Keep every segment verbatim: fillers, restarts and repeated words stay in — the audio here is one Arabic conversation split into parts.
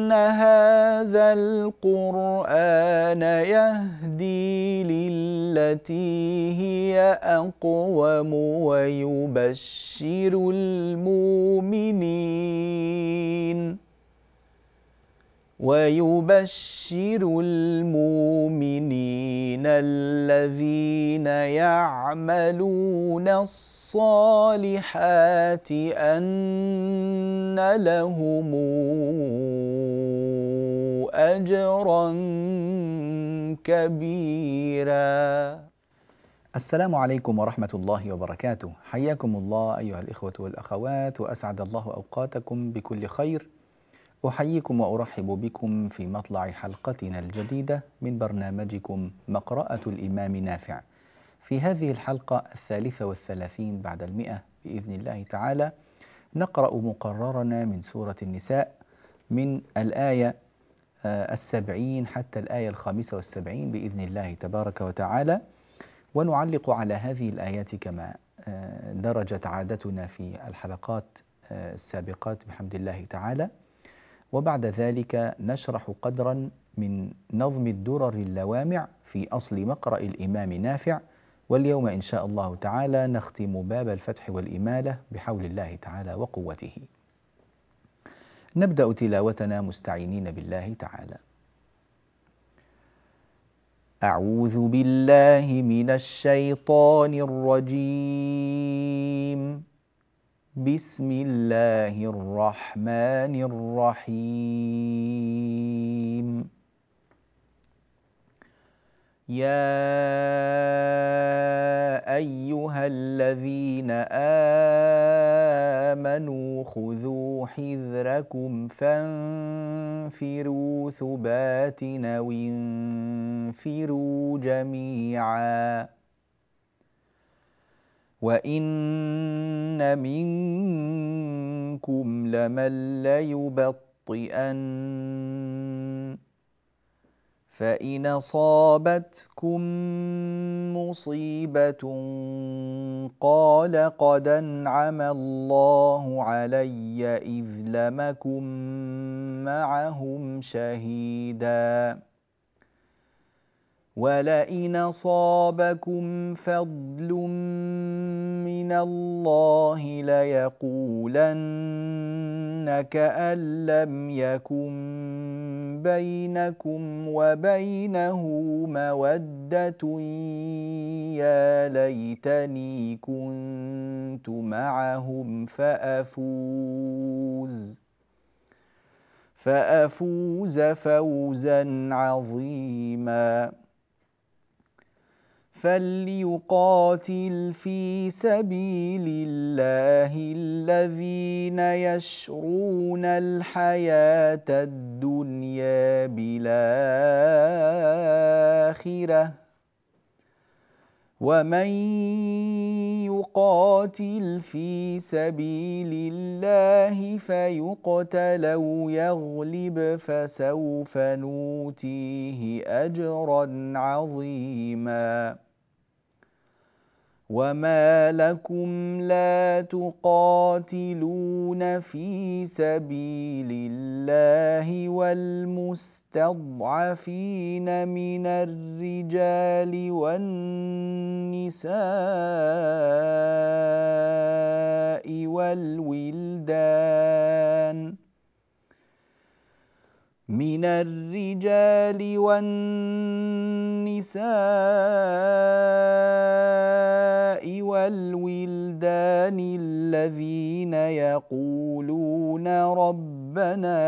إن هذا القرآن يهدي للتي هي أقوم ويبشر المؤمنين ويبشر المؤمنين الذين يعملون الصالحات أن لهم أجرا كبيرا. السلام عليكم ورحمة الله وبركاته. حياكم الله أيها الإخوة والأخوات، وأسعد الله أوقاتكم بكل خير. أحييكم وأرحب بكم في مطلع حلقتنا الجديدة من برنامجكم مقرأة الإمام نافع. في هذه الحلقة الثالثة والثلاثين بعد المئة بإذن الله تعالى نقرأ مقررنا من سورة النساء من الآية السبعين حتى الآية الخامسة والسبعين بإذن الله تبارك وتعالى، ونعلق على هذه الآيات كما درجت عادتنا في الحلقات السابقات بحمد الله تعالى، وبعد ذلك نشرح قدرا من نظم الدرر اللوامع في أصل مقرأ الإمام نافع. واليوم إن شاء الله تعالى نختم باب الفتح والإمالة بحول الله تعالى وقوته. نبدأ تلاوتنا مستعينين بالله تعالى. أعوذ بالله من الشيطان الرجيم. بسم الله الرحمن الرحيم. يا أيها الذين آمنوا خذوا حذركم فانفروا ثبات أو انفروا جميعا وإن منكم لمن ليبطئن فإن أصابتكم مصيبة قال قد أنعم الله علي إذ لم أكن معهم شهيدا ولئن أصابكم فضل من الله ليقولن كأن لم يكن بينكم وبينه مودة يا ليتني كنت معهم فأفوز فأفوز فوزا عظيما. فليقاتل في سبيل الله الذين يشرون الحياة الدنيا بالآخرة ومن يقاتل في سبيل الله فيقتل أو يغلب فسوف نؤتيه أجرا عظيما. وما لكم لا تقاتلون في سبيل الله والمستضعفين من الرجال والنساء والولدان من الرجال والنساء والولدان الذين يقولون ربنا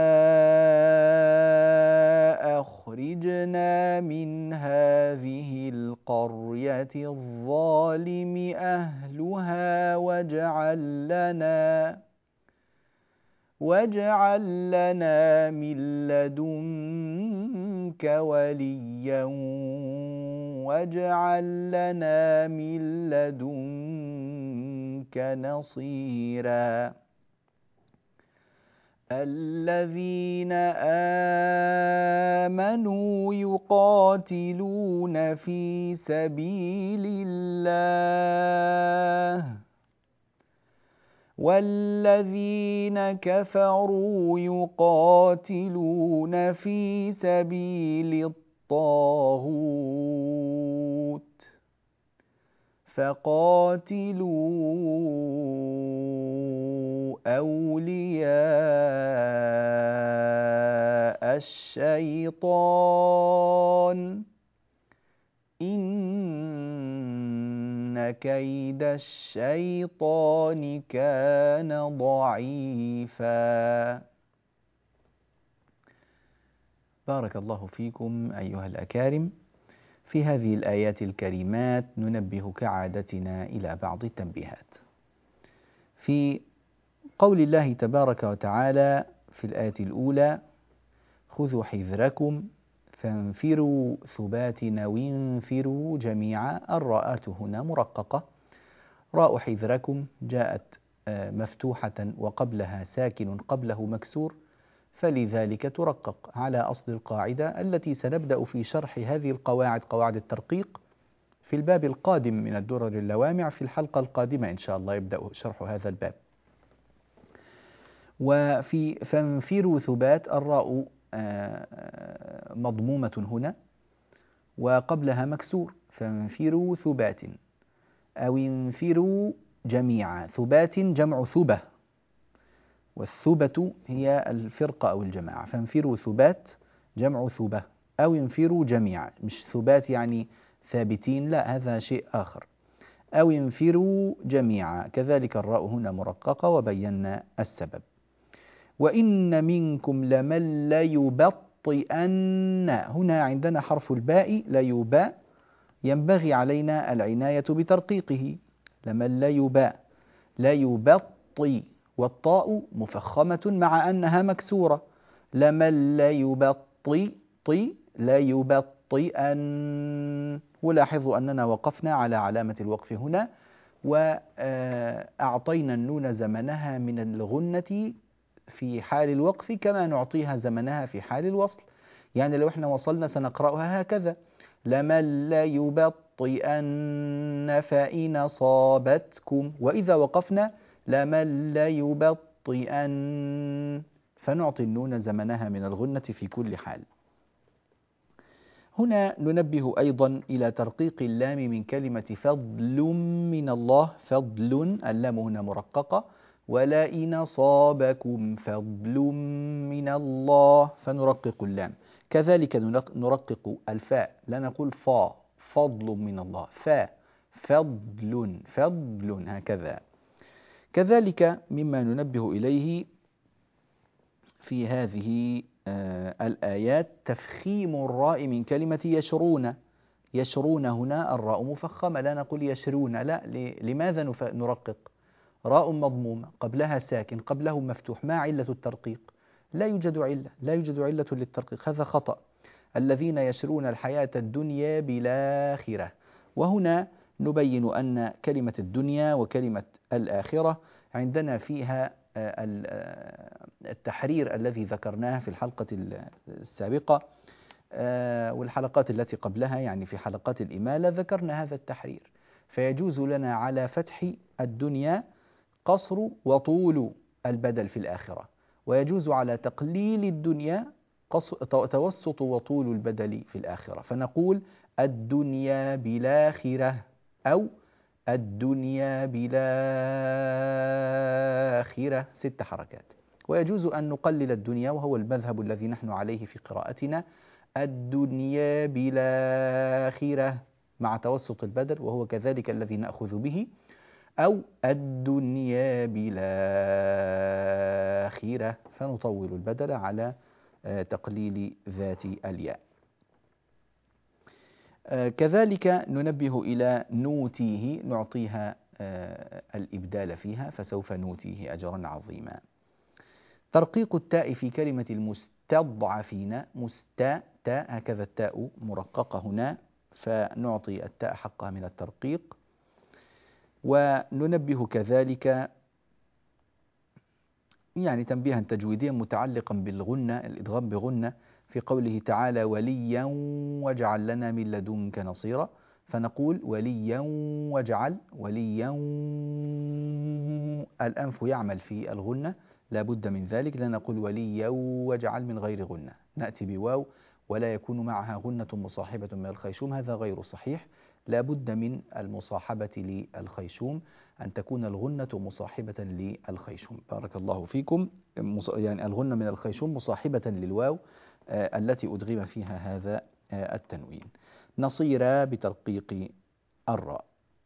أخرجنا من هذه القرية الظالم أهلها واجعل لنا واجعل لنا من لدنك وليا واجعل لنا من لدنك نصيرا. الذين آمنوا يقاتلون في سبيل الله والذين كفروا يقاتلون في سبيل الطاغوت فقاتلوا أولياء الشيطان إن كيد الشيطان كان ضعيفا. بارك الله فيكم أيها الأكارم. في هذه الآيات الكريمات ننبه كعادتنا إلى بعض التنبيهات. في قول الله تبارك وتعالى في الآية الأولى: خذوا حذركم فانفروا ثبات وانفروا جميعا. الراءات هنا مرققة، راء حذركم جاءت مفتوحة وقبلها ساكن قبله مكسور، فلذلك ترقق على أصل القاعدة التي سنبدأ في شرح هذه القواعد، قواعد الترقيق، في الباب القادم من الدرر اللوامع. في الحلقة القادمة إن شاء الله يبدأ شرح هذا الباب. وفي فانفروا ثبات الراء مضمومة هنا وقبلها مكسور، فانفروا ثبات أو انفروا جميعا. ثبات جمع ثبة، والثبة هي الفرقة أو الجماعة، فانفروا ثبات جمع ثبة أو انفروا جميعا، مش ثبات يعني ثابتين، لا هذا شيء آخر. أو انفروا جميعا، كذلك الراء هنا مرققة وبينا السبب. وإن منكم لمن ليبطئن، هنا عندنا حرف الباء ليباء، ينبغي علينا العناية بترقيقه. لمن ليباء ليبطئ، والطاء مفخمة مع أنها مكسورة. لمن ليبطئ طي ليبطئن. ولاحظوا أننا وقفنا على علامة الوقف هنا، وأعطينا النون زمنها من الغنة في حال الوقف كما نعطيها زمنها في حال الوصل. يعني لو احنا وصلنا سنقرأها هكذا: لمن ليبطئن فإن صابتكم. وإذا وقفنا لمن ليبطئن، فنعطي النون زمنها من الغنة في كل حال. هنا ننبه أيضا إلى ترقيق اللام من كلمة فضل من الله. فضل، اللام هنا مرققة. ولئن صابكم فضل من الله، فنرقق اللام. كذلك نرقق الفاء، لا نقول فا، فضل من الله، فا، فضل، فضل، هكذا. كذلك مما ننبه إليه في هذه الآيات تفخيم الراء من كلمة يشرون. يشرون هنا الراء مفخمة، لا نقول يشرون، لا. لماذا نرقق؟ راء مضمومة قبلها ساكن قبله مفتوح، ما علة الترقيق؟ لا يوجد علة، لا يوجد علة للترقيق، هذا خطأ. الذين يشرون الحياة الدنيا بالآخرة. وهنا نبين أن كلمة الدنيا وكلمة الآخرة عندنا فيها التحرير الذي ذكرناه في الحلقة السابقة والحلقات التي قبلها، يعني في حلقات الإمالة ذكرنا هذا التحرير. فيجوز لنا على فتح الدنيا قصر وطول البدل في الآخرة، ويجوز على تقليل الدنيا توسط وطول البدل في الآخرة، فنقول الدنيا بالآخرة أو الدنيا بالآخرة، ست حركات. ويجوز أن نقلل الدنيا، وهو المذهب الذي نحن عليه في قراءتنا، الدنيا بالآخرة مع توسط البدل، وهو كذلك الذي نأخذ به، أو الدنيا بالآخرة، فنطول البدل على تقليل ذات الياء. كذلك ننبه إلى نوتيه، نعطيها الإبدال فيها، فسوف نوتيه أجرا عظيما. ترقيق التاء في كلمة المستضعفين، مستا تاء، هكذا التاء مرققة هنا، فنعطي التاء حقها من الترقيق. وننبه كذلك يعني تنبيها تجويديا متعلقا بالغنة، الإدغام بغنة، في قوله تعالى وليا واجعل لنا من لدنك نصيرا، فنقول وليا واجعل وليا، الأنف يعمل في الغنة لا بد من ذلك، لا نقول وليا واجعل من غير غنة، نأتي بواو ولا يكون معها غنة مصاحبة من الخيشوم، هذا غير صحيح، لا بد من المصاحبة للخيشوم، أن تكون الغنة مصاحبة للخيشوم. بارك الله فيكم. يعني الغنة من الخيشوم مصاحبة للواو آه التي أدغم فيها هذا آه التنوين. نصير بترقيق الراء.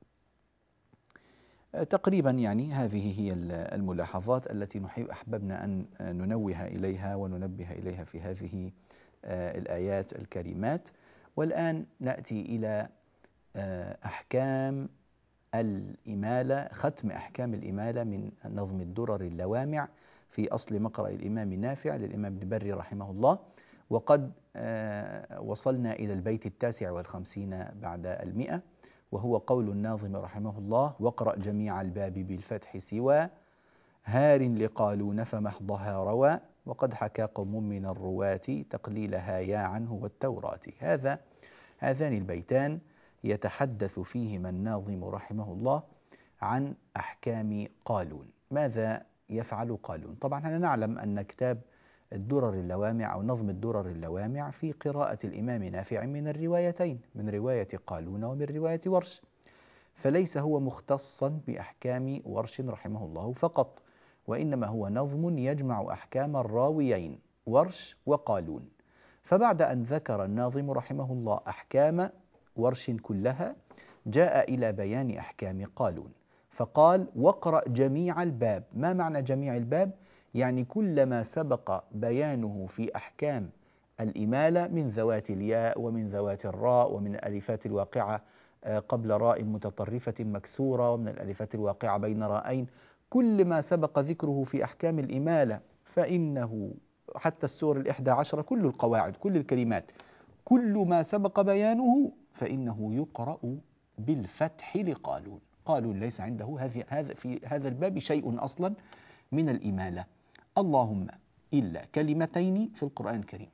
آه تقريبا يعني هذه هي الملاحظات التي نحب أحببنا أن ننوه إليها وننبه إليها في هذه آه الآيات الكريمات. والآن نأتي إلى آه أحكام الإمالة، ختم أحكام الإمالة من نظم الدرر اللوامع في أصل مقرأ الإمام نافع للإمام ابن بري رحمه الله. وقد آه وصلنا إلى البيت التاسع والخمسين بعد المئة، وهو قول الناظم رحمه الله: واقرأ جميع الباب بالفتح سوى هار لقالون فمحضها روى، وقد حكى قوم من الرواة تقليلها يا عنه والتوراة. هذا هذان البيتان يتحدث فيهما الناظم رحمه الله عن أحكام قالون. ماذا يفعل قالون؟ طبعا احنا نعلم أن كتاب الدرر اللوامع أو نظم الدرر اللوامع في قراءة الإمام نافع من الروايتين، من رواية قالون ومن رواية ورش، فليس هو مختصا بأحكام ورش رحمه الله فقط، وإنما هو نظم يجمع أحكام الراويين ورش وقالون. فبعد أن ذكر الناظم رحمه الله أحكام ورش كلها، جاء إلى بيان أحكام قالون، فقال: واقرأ جميع الباب. ما معنى جميع الباب؟ يعني كل ما سبق بيانه في أحكام الإمالة من ذوات الياء ومن ذوات الراء ومن الألفات الواقعة قبل راء متطرفة مكسورة ومن الألفات الواقعة بين راءين، كل ما سبق ذكره في أحكام الإمالة فإنه حتى السور الإحدى عشرة، كل القواعد كل الكلمات كل ما سبق بيانه فإنه يقرأ بالفتح لقالون. قالون ليس عنده هذا في هذا الباب شيء أصلا من الإمالة، اللهم إلا كلمتين في القرآن الكريم،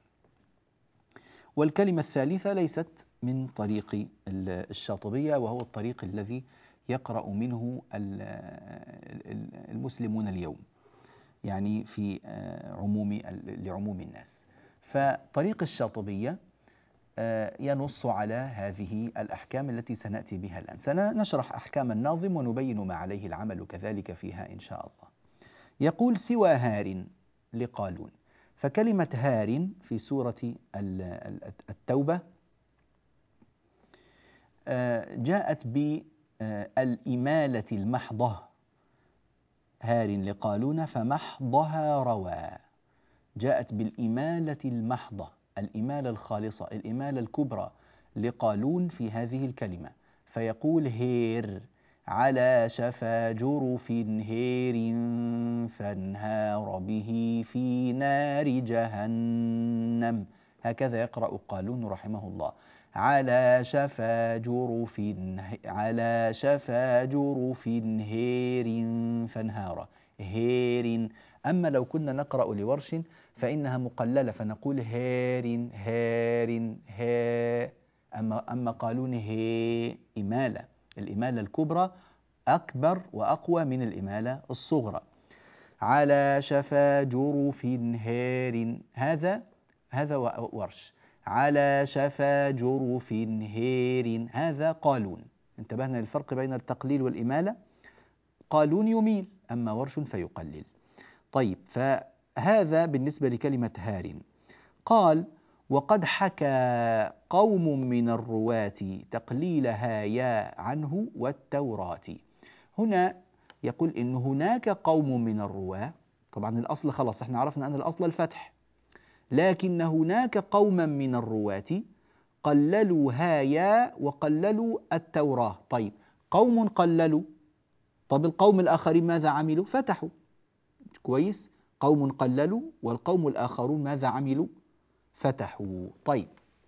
والكلمة الثالثة ليست من طريق الشاطبية، وهو الطريق الذي يقرأ منه المسلمون اليوم، يعني في عموم لعموم الناس. فطريق الشاطبية ينص على هذه الأحكام التي سنأتي بها الآن. سنشرح أحكام الناظم ونبين ما عليه العمل كذلك فيها إن شاء الله. يقول: سوى هار لقالون. فكلمة هار في سورة التوبة جاءت بالإمالة المحضة، هار لقالون فمحضها روى، جاءت بالإمالة المحضة، الإمالة الخالصة، الإمالة الكبرى لقالون في هذه الكلمة. فيقول: هير على شفا جرف هير فانهار به في نار جهنم. هكذا يقرأ قالون رحمه الله: على شفا جرف على شفا جرف هير فانهار. هير. أما لو كنا نقرأ لورش فإنها مقللة فنقول هير هير ها. أما أما قالون هي إمالة، الإمالة الكبرى أكبر وأقوى من الإمالة الصغرى. على شفا جرف هير، هذا هذا ورش. على شفا جرف هير، هذا قالون. انتبهنا للفرق بين التقليل والإمالة، قالون يميل أما ورش فيقلل. طيب، فهذا بالنسبة لكلمة هار. قال: وقد حكى قوم من الرواة تقليلها يا عنه والتوراة. هنا يقول إن هناك قوم من الرواة، طبعا الأصل خلاص احنا عرفنا أن الأصل الفتح، لكن هناك قوما من الرواة قللوا هايا وقللوا التوراة. طيب، قوم قللوا، طب القوم الآخرين ماذا عملوا؟ فتحوا. كويس، قوم قللوا والقوم الآخرون ماذا عملوا؟ فتحوا. طيب،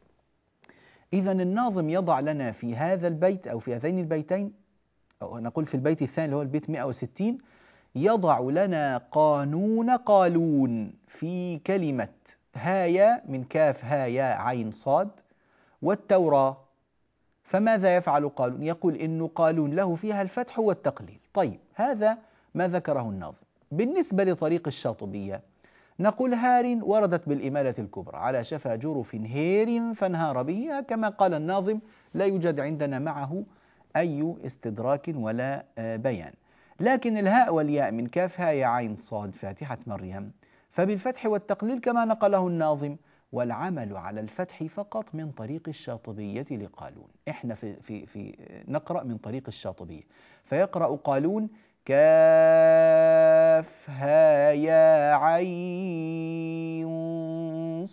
إذا الناظم يضع لنا في هذا البيت أو في هذين البيتين، أو نقول في البيت الثاني اللي هو البيت مئة وستين، يضع لنا قانون قالون في كلمة هايا من كاف هايا عين صاد والتوراة. فماذا يفعل قالون؟ يقول إنه قالون له فيها الفتح والتقليل. طيب هذا ما ذكره الناظم. بالنسبة لطريق الشاطبية نقول هار وردت بالإمالة الكبرى على شفا جرف هير فانهار به، كما قال الناظم لا يوجد عندنا معه أي استدراك ولا بيان. لكن الهاء والياء من كاف هاء عين صاد فاتحة مريم فبالفتح والتقليل كما نقله الناظم، والعمل على الفتح فقط من طريق الشاطبية لقالون. إحنا في, في, في نقرأ من طريق الشاطبية، فيقرأ قالون كاف ها يا عين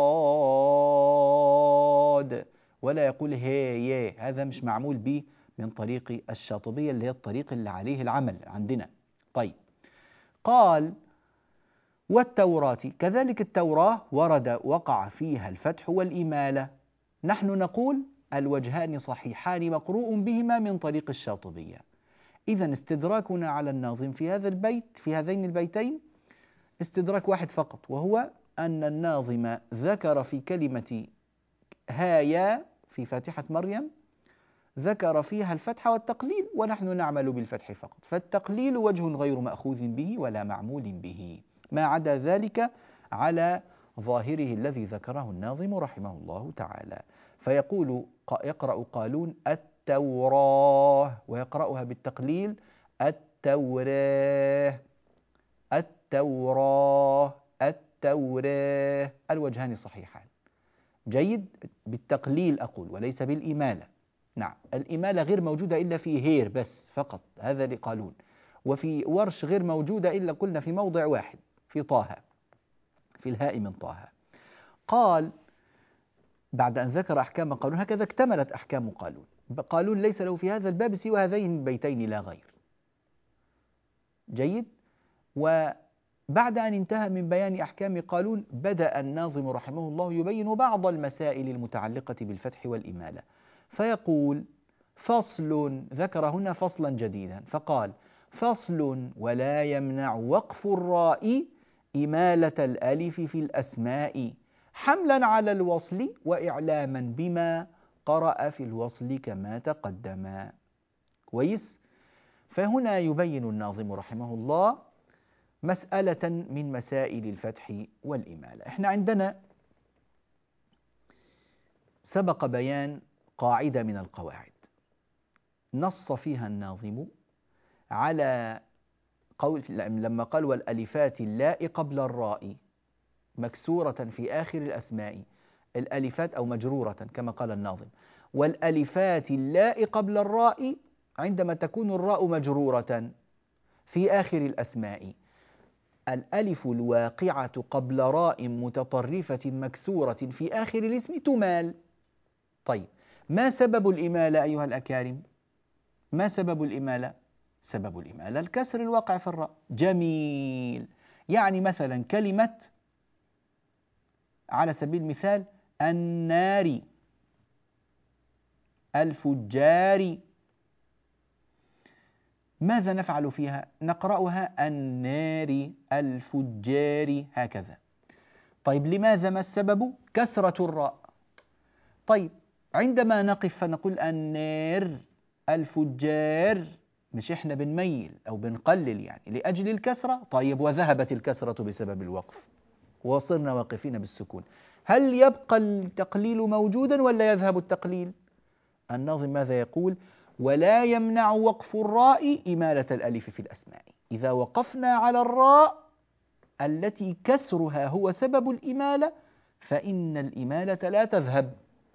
صاد، ولا يقول هي يا، هذا مش معمول به من طريق الشاطبية اللي هي الطريق اللي عليه العمل عندنا. طيب قال والتوراة كذلك، التوراة ورد وقع فيها الفتح والإمالة. نحن نقول الوجهان صحيحان مقروء بهما من طريق الشاطبية. إذن استدراكنا على الناظم في هذا البيت في هذين البيتين استدراك واحد فقط، وهو أن الناظم ذكر في كلمة هايا في فاتحة مريم ذكر فيها الفتح والتقليل، ونحن نعمل بالفتح فقط، فالتقليل وجه غير مأخوذ به ولا معمول به. ما عدا ذلك على ظاهره الذي ذكره الناظم رحمه الله تعالى. فيقول يقرأ قالون التوراة ويقرأها بالتقليل التوراة التوراة التوراة، الوجهان صحيحان. جيد، بالتقليل أقول وليس بالإمالة. نعم، الإمالة غير موجودة إلا في هير بس فقط، هذا لقالون، وفي ورش غير موجودة إلا قلنا في موضع واحد في طه، في الهاء من طه. قال بعد أن ذكر أحكام قالون هكذا اكتملت أحكام قالون. قالون ليس له في هذا الباب سوى هذين البيتين لا غير. جيد، وبعد أن انتهى من بيان أحكام قالون بدأ الناظم رحمه الله يبين بعض المسائل المتعلقة بالفتح والإمالة، فيقول فصل، ذكر هنا فصلا جديدا فقال فصل ولا يمنع وقف الراء إمالة الألف في الأسماء حملا على الوصل وإعلاما بما قرأ في الوصل كما تقدم. كويس، فهنا يبين الناظم رحمه الله مسألة من مسائل الفتح والإمالة. احنا عندنا سبق بيان قاعدة من القواعد نص فيها الناظم على قول لما قال والألفات اللاء قبل الراء مكسورة في آخر الأسماء، الألفات أو مجرورة كما قال الناظم، والألفات اللاء قبل الراء عندما تكون الراء مجرورة في آخر الأسماء، الألف الواقعة قبل راء متطرفة مكسورة في آخر الاسم تمال. طيب ما سبب الإمالة أيها الأكارم؟ ما سبب الإمالة؟ سبب الإمالة الكسر الواقع في الراء. جميل، يعني مثلا كلمة على سبيل المثال النار، الفجار، ماذا نفعل فيها؟ نقرأها النار الفجار هكذا. طيب لماذا؟ ما السبب؟ كسرة الراء. طيب عندما نقف فنقول النار الفجار، مش احنا بنميل أو بنقلل يعني لأجل الكسرة؟ طيب وذهبت الكسرة بسبب الوقف وصرنا واقفين بالسكون، هل يبقى التقليل موجودا ولا يذهب التقليل؟ الناظم ماذا يقول؟ ولا يمنع وقف الراء إمالة الألف في الأسماء. إذا وقفنا على الراء التي كسرها هو سبب الإمالة فإن الإمالة لا تذهب.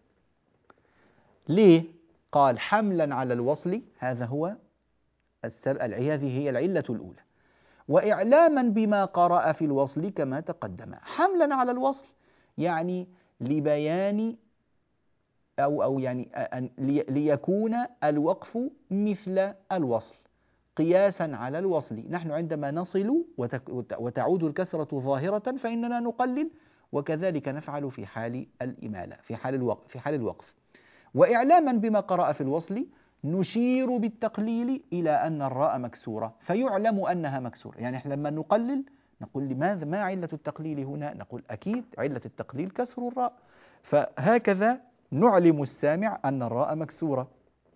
ليه؟ قال حملا على الوصل، هذا هو السبب، هذه هي العلة الأولى، وإعلاما بما قرأ في الوصل كما تقدم. حملا على الوصل يعني لبيان أو أو يعني أن ليكون الوقف مثل الوصل قياسا على الوصل. نحن عندما نصل وتعود الكسرة ظاهرة فإننا نقلل، وكذلك نفعل في حال الإمالة في حال الوقف في حال الوقف. وإعلاما بما قرأ في الوصل نشير بالتقليل إلى أن الراء مكسورة فيعلم أنها مكسورة. يعني إحنا لما نقلل نقول لماذا ما علة التقليل هنا؟ نقول أكيد علة التقليل كسر الراء. فهكذا نعلم السامع أن الراء مكسورة.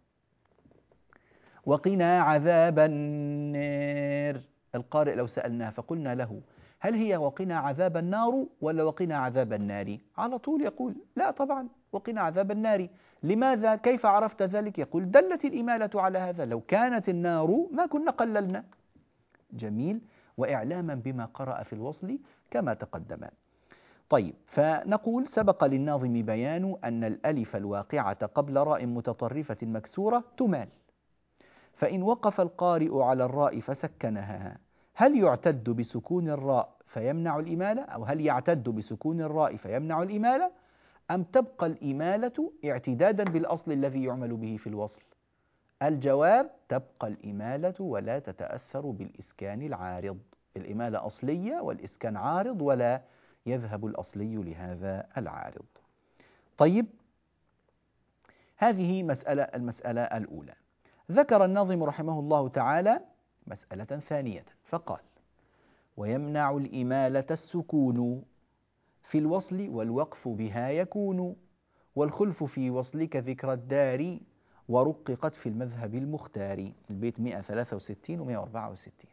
وقنا عذاب النار، القارئ لو سألناه فقلنا له هل هي وقنا عذاب النار ولا وقنا عذاب النار؟ على طول يقول لا طبعا وقنا عذاب النار. لماذا؟ كيف عرفت ذلك؟ يقول دلت الإمالة على هذا، لو كانت النار ما كنا قللنا. جميل، وإعلاما بما قرأ في الوصل كما تقدم. طيب، فنقول سبق للناظم بيان أن الألف الواقعة قبل راء متطرفة مكسورة تمال، فإن وقف القارئ على الراء فسكنها هل يعتد بسكون الراء فيمنع الإمالة، أو هل يعتد بسكون الراء فيمنع الإمالة، أم تبقى الإمالة اعتدادا بالأصل الذي يعمل به في الوصل؟ الجواب تبقى الإمالة ولا تتأثر بالإسكان العارض. الإمالة أصلية والإسكان عارض، ولا يذهب الأصلي لهذا العارض. طيب، هذه مسألة المسألة الأولى. ذكر الناظم رحمه الله تعالى مسألة ثانية فقال: ويمنع الإمالة السكون في الوصل والوقف بها يكون، والخلف في وصلك ذكر الدار ورققت في المذهب المختار. البيت مئة وثلاثة وستين و مئة وأربعة وستين.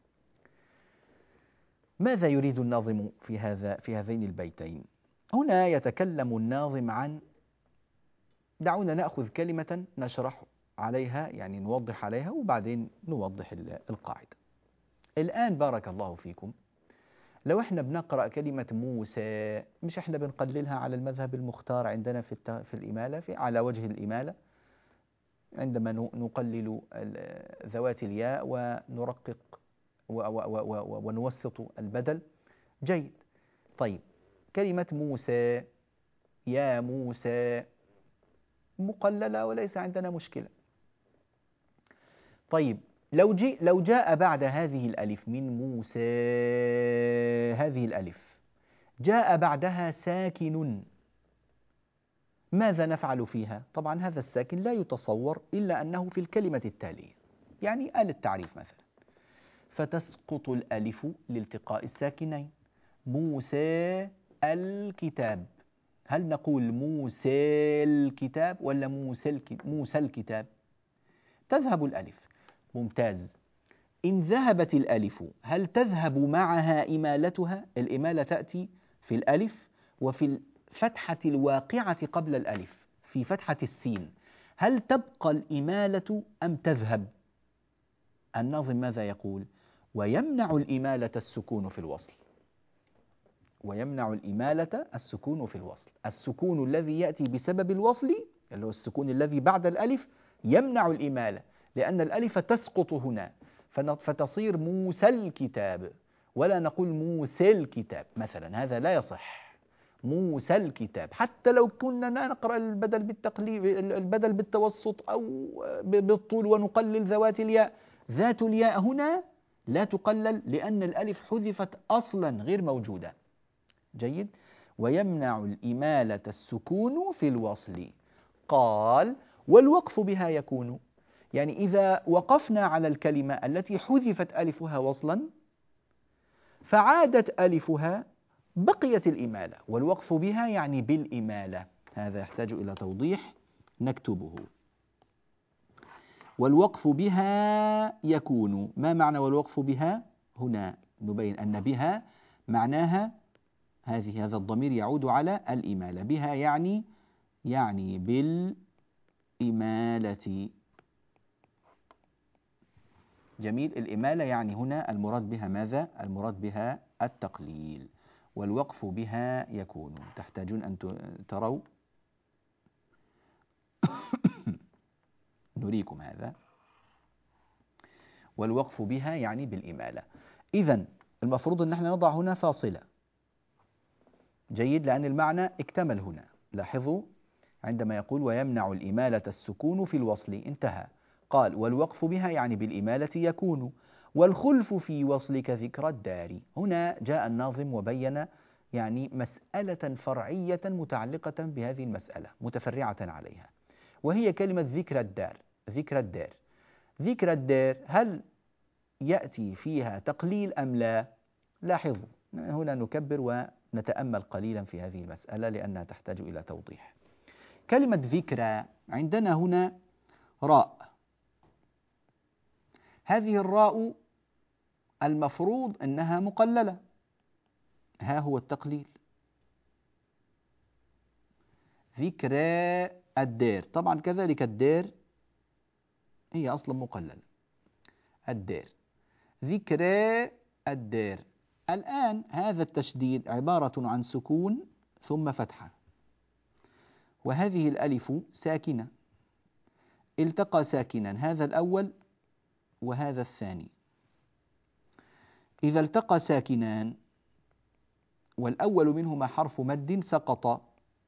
ماذا يريد الناظم في هذا في هذين البيتين؟ هنا يتكلم الناظم عن، دعونا نأخذ كلمة نشرح عليها، يعني نوضح عليها وبعدين نوضح القاعدة. الآن بارك الله فيكم، لو احنا بنقرأ كلمة موسى، مش احنا بنقللها على المذهب المختار عندنا في في الإمالة، في على وجه الإمالة، عندما نقلل ذوات الياء ونرقق ونوسط البدل. جيد. طيب، كلمة موسى، يا موسى، مقللة وليس عندنا مشكلة. طيب، لو جي لو جاء بعد هذه الألف من موسى، هذه الألف جاء بعدها ساكن، ماذا نفعل فيها؟ طبعا هذا الساكن لا يتصور إلا أنه في الكلمة التالية، يعني آل التعريف مثلا، فتسقط الألف لالتقاء الساكنين. موسى الكتاب، هل نقول موسى الكتاب ولا موسى موسى الكتاب؟ تذهب الألف. ممتاز. إن ذهبت الألف هل تذهب معها إمالتها؟ الإمالة تأتي في الألف وفي الفتحة الواقعة قبل الألف، في فتحة السين، هل تبقى الإمالة أم تذهب؟ الناظم ماذا يقول؟ ويمنع الإمالة السكون في الوصل. ويمنع الإمالة السكون في الوصل، السكون الذي يأتي بسبب الوصل اللي هو السكون الذي بعد الألف يمنع الإمالة، لأن الألف تسقط هنا فتصير موسى الكتاب، ولا نقول موسى الكتاب مثلا، هذا لا يصح. موسى الكتاب، حتى لو كنا نقرأ البدل بالتقليب، البدل بالتوسط أو بالطول ونقلل ذوات الياء، ذات الياء هنا لا تقلل لأن الألف حذفت أصلا غير موجودة. جيد. ويمنع الإمالة السكون في الوصل. قال: والوقف بها يكون، يعني إذا وقفنا على الكلمة التي حذفت ألفها وصلا فعادت ألفها بقيت الإمالة، والوقف بها يعني بالإمالة. هذا يحتاج إلى توضيح نكتبه. والوقف بها يكون، ما معنى والوقف بها؟ هنا نبين أن بها معناها هذه هذا الضمير يعود على الإمالة، بها يعني يعني بالإمالة. جميل. الإمالة يعني هنا المراد بها ماذا؟ المراد بها التقليل. والوقف بها يكون، تحتاجون أن تروا نريكم هذا. والوقف بها يعني بالإمالة. إذن المفروض أن احنا نضع هنا فاصلة. جيد، لأن المعنى اكتمل هنا. لاحظوا عندما يقول ويمنع الإمالة السكون في الوصل، انتهى. قال: والوقف بها يعني بالإمالة يكون، والخلف في وصلك ذكر الدار. هنا جاء الناظم وبين يعني مسألة فرعية متعلقة بهذه المسألة متفرعة عليها، وهي كلمة ذكر الدار. ذكر الدار ذكر الدار هل يأتي فيها تقليل أم لا؟ لاحظوا هنا نكبر ونتأمل قليلا في هذه المسألة لأنها تحتاج إلى توضيح. كلمة ذكرى عندنا هنا راء، هذه الراء المفروض أنها مقللة، ها هو التقليل. ذكرى الدير، طبعا كذلك الدير هي أصلا مقللة، الدير، ذكرى الدير. الآن هذا التشديد عبارة عن سكون ثم فتحة، وهذه الألف ساكنة، التقى ساكنا هذا الأول وهذا الثاني. إذا التقى ساكنان والأول منهما حرف مد سقط،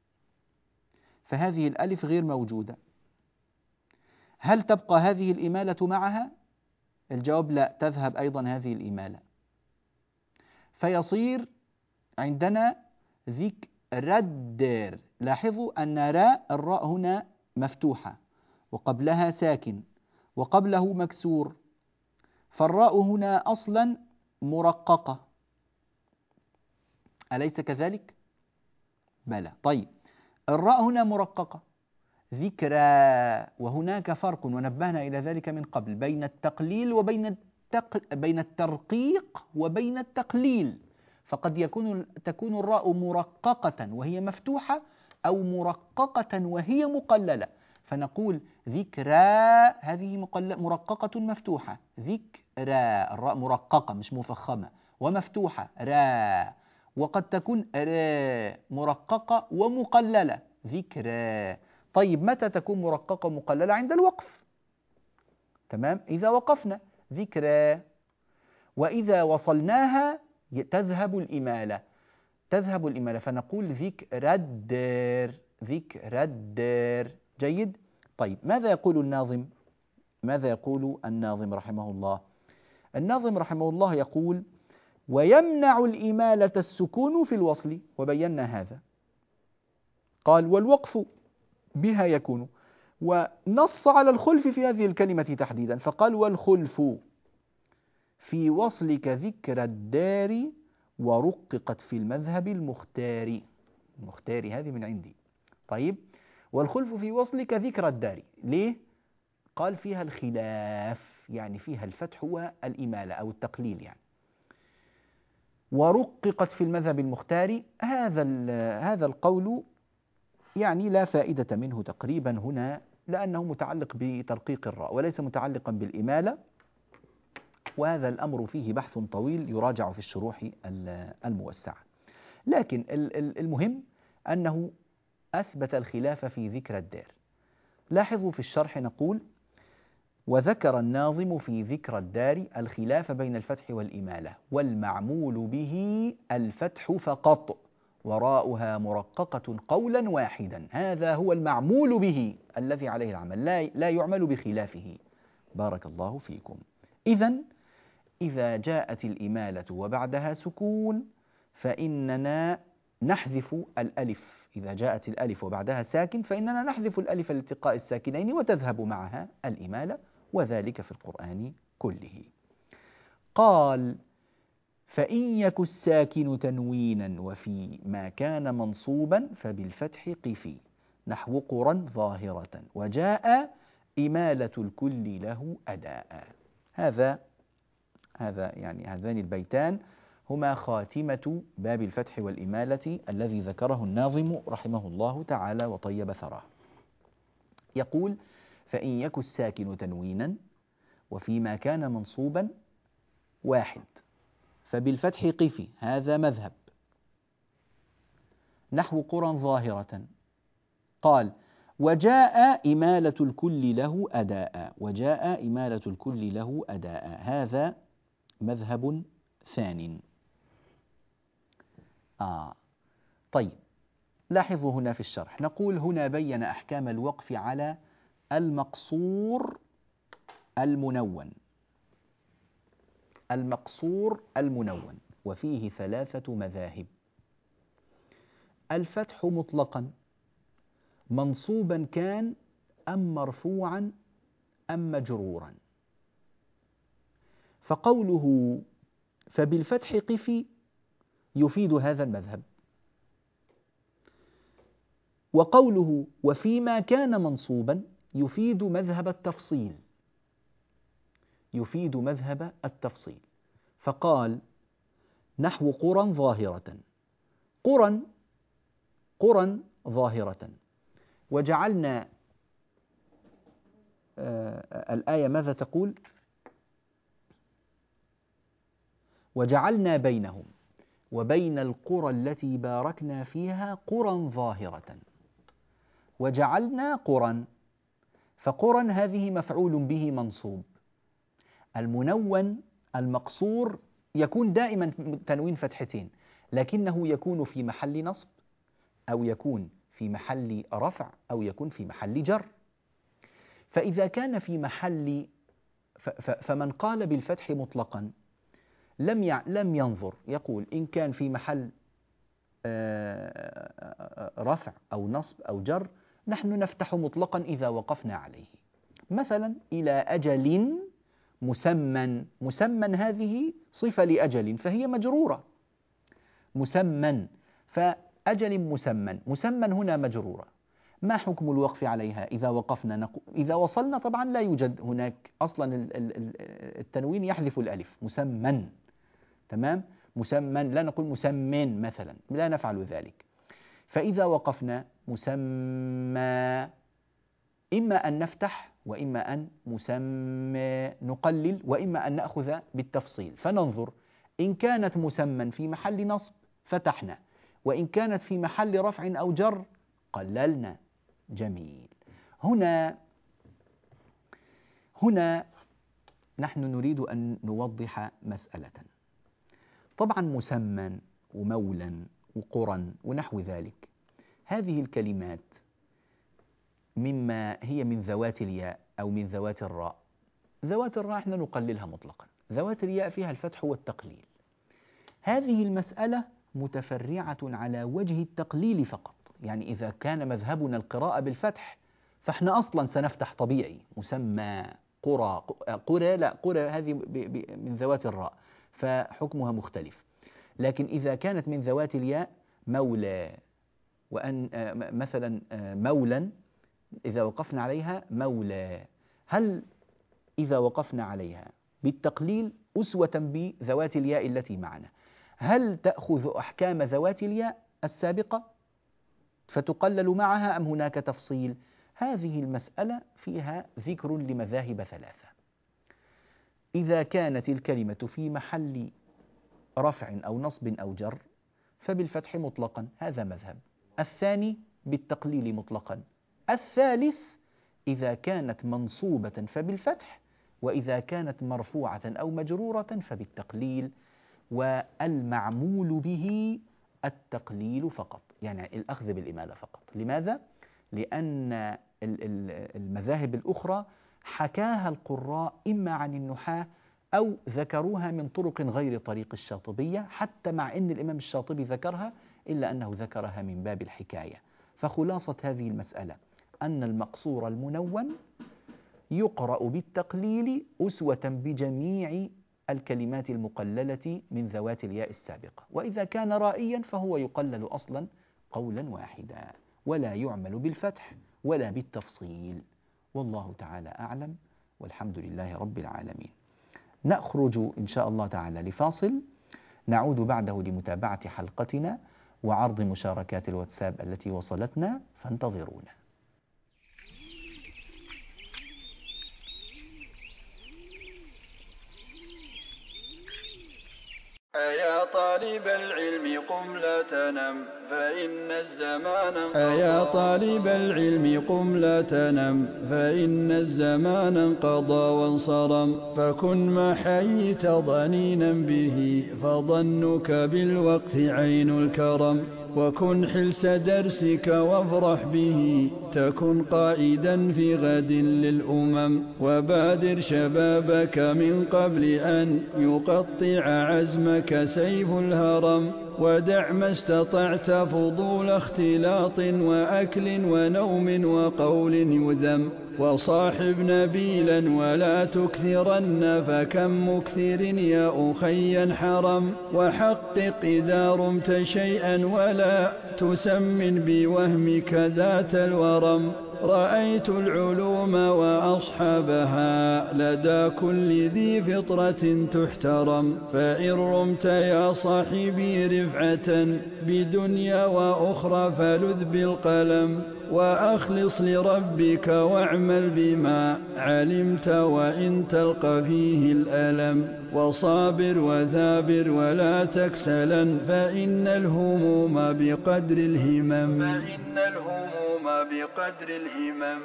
فهذه الألف غير موجودة. هل تبقى هذه الإمالة معها؟ الجواب لا، تذهب أيضا هذه الإمالة، فيصير عندنا ذكر الدير. لاحظوا أن راء الراء هنا مفتوحة وقبلها ساكن وقبله مكسور، فالراء هنا أصلا مرققة، أليس كذلك؟ بلى. طيب الراء هنا مرققة ذكرى، وهناك فرق ونبهنا إلى ذلك من قبل بين التقليل وبين التق... بين الترقيق وبين التقليل. فقد يكون تكون الراء مرققة وهي مفتوحة، أو مرققة وهي مقللة، فنقول ذكرى هذه مقل... مرققة مفتوحة، ذكرى الراء مرققة مش مفخمة ومفتوحة را، وقد تكون را مرققة ومقللة ذكرى. طيب متى تكون مرققة ومقللة؟ عند الوقف، تمام، إذا وقفنا ذكرى، وإذا وصلناها تذهب الإمالة، تذهب الإمالة فنقول ذكر الدير، ذكر الدير. جيد. طيب ماذا يقول الناظم؟ ماذا يقول الناظم رحمه الله؟ الناظم رحمه الله يقول: ويمنع الإمالة السكون في الوصل، وبينا هذا. قال: والوقف بها يكون، ونص على الخلف في هذه الكلمة تحديدا، فقال: والخلف في وصلك ذكر الدار ورققت في المذهب المختار. المختار هذه من عندي. طيب والخلف في وصلك ذكر الدار، ليه؟ قال: فيها الخلاف، يعني فيها الفتح والإمالة أو التقليل يعني. ورققت في المذهب المختار، هذا هذا القول يعني لا فائدة منه تقريبا هنا، لأنه متعلق بترقيق الراء وليس متعلقا بالإمالة، وهذا الأمر فيه بحث طويل يراجع في الشروح الموسعة. لكن المهم أنه أثبت الخلاف في ذكر الدار. لاحظوا في الشرح نقول: وذكر الناظم في ذكر الدار الخلاف بين الفتح والإمالة، والمعمول به الفتح فقط، وراؤها مرققة قولا واحدا. هذا هو المعمول به الذي عليه العمل، لا, لا يعمل بخلافه. بارك الله فيكم. إذن إذا جاءت الإمالة وبعدها سكون فإننا نحذف الألف. إذا جاءت الألف وبعدها ساكن فإننا نحذف الألف لالتقاء الساكنين وتذهب معها الإمالة، وذلك في القرآن كله. قال: فإن يك الساكن تنوينا وفي ما كان منصوبا فبالفتح قفي، نحو قرا ظاهرة وجاء إمالة الكل له أداء. هذا هذا يعني هذان البيتان هما خاتمة باب الفتح والإمالة الذي ذكره الناظم رحمه الله تعالى وطيب ثراه. يقول: فإن يك الساكن تنوينا وفيما كان منصوبا واحد فبالفتح قفي، هذا مذهب. نحو قرا ظاهرة. قال: وجاء إمالة الكل له أداء، وجاء إمالة الكل له أداء، هذا مذهب ثان. آه. طيب لاحظوا هنا في الشرح نقول: هنا بين أحكام الوقف على المقصور المنون. المقصور المنون وفيه ثلاثة مذاهب: الفتح مطلقا منصوبا كان أم مرفوعا أم مجرورا. فقوله فبالفتح قفي يفيد هذا المذهب. وقوله وفيما كان منصوبا يفيد مذهب التفصيل، يفيد مذهب التفصيل. فقال نحو قرى ظاهرة، قرى قرى ظاهرة، وجعلنا آه الآية ماذا تقول؟ وجعلنا بينهم وبين القرى التي باركنا فيها قرى ظاهرة، وجعلنا قرى، فقرى هذه مفعول به منصوب. المنون المقصور يكون دائما تنوين فتحتين، لكنه يكون في محل نصب أو يكون في محل رفع أو يكون في محل جر. فإذا كان في محل فمن قال بالفتح مطلقا لم لم ينظر، يقول إن كان في محل رفع أو نصب أو جر نحن نفتح مطلقا إذا وقفنا عليه. مثلا إلى أجل مسمى، مسمى هذه صفة لأجل فهي مجرورة، مسمى، فأجل مسمى، مسمى هنا مجرورة. ما حكم الوقف عليها إذا وقفنا؟ نقو... إذا وصلنا طبعا لا يوجد هناك أصلا التنوين يحذف الألف، مسمى، تمام، مسمى، لا نقول مسمن مثلا، لا نفعل ذلك. فإذا وقفنا مسمى إما أن نفتح وإما أن مسمى نقلل وإما أن نأخذ بالتفصيل، فننظر إن كانت مسمى في محل نصب فتحنا، وإن كانت في محل رفع أو جر قللنا. جميل. هنا هنا نحن نريد أن نوضح مسألة. طبعا مسمى ومولا وقرى ونحو ذلك، هذه الكلمات مما هي من ذوات الياء أو من ذوات الراء. ذوات الراء احنا نقللها مطلقا، ذوات الياء فيها الفتح والتقليل. هذه المسألة متفرعة على وجه التقليل فقط، يعني إذا كان مذهبنا القراءة بالفتح فاحنا أصلا سنفتح طبيعي، مسمى، قرى، قرى لا قرى هذه من ذوات الراء فحكمها مختلف. لكن إذا كانت من ذوات الياء مولى، وأن مثلا مولا إذا وقفنا عليها مولى، هل إذا وقفنا عليها بالتقليل أسوة بذوات الياء التي معنا هل تأخذ أحكام ذوات الياء السابقة فتقلل معها أم هناك تفصيل؟ هذه المسألة فيها ذكر لمذاهب ثلاثة. إذا كانت الكلمة في محل رفع أو نصب أو جر فبالفتح مطلقا، هذا مذهب. الثاني بالتقليل مطلقا. الثالث إذا كانت منصوبة فبالفتح، وإذا كانت مرفوعة أو مجرورة فبالتقليل، والمعمول به التقليل فقط، يعني الأخذ بالإمالة فقط. لماذا؟ لأن المذاهب الأخرى حكاها القراء إما عن النحاة أو ذكروها من طرق غير طريق الشاطبية، حتى مع أن الإمام الشاطبي ذكرها إلا أنه ذكرها من باب الحكاية. فخلاصة هذه المسألة أن المقصور المنون يقرأ بالتقليل أسوة بجميع الكلمات المقللة من ذوات الياء السابقة، وإذا كان رائيا فهو يقلل أصلا قولا واحدا، ولا يعمل بالفتح ولا بالتفصيل. والله تعالى أعلم، والحمد لله رب العالمين. نخرج إن شاء الله تعالى لفاصل، نعود بعده لمتابعة حلقتنا وعرض مشاركات الواتساب التي وصلتنا، فانتظرونا. أيا طالب العلم قم لا تنم فإن الزمان انقضى. أيا طالب العلم قم لا تنم فإن الزمان انقضى وانصرم، فكن ما حييت ضنينا به فظنك بالوقت عين الكرم، وكن حلس درسك وافرح به تكن قائدا في غد للأمم، وبادر شبابك من قبل أن يقطع عزمك سيف الهرم، ودع ما استطعت فضول اختلاط وأكل ونوم وقول يذم، وصاحب نبيلا ولا تكثرن فكم مكثر يا أخي حرم وحقق إذا رمت شيئا ولا تسمن بوهمك ذات الورم رأيت العلوم وأصحابها لدى كل ذي فطرة تحترم فإن رمت يا صاحبي رفعة بدنيا وأخرى فلذ بالقلم وأخلص لربك واعمل بما علمت وإن تلقى فيه الألم وصابر وثابر ولا تكسلا فإن الهموم بقدر الهمم فإن الهموم بقدر الهمم.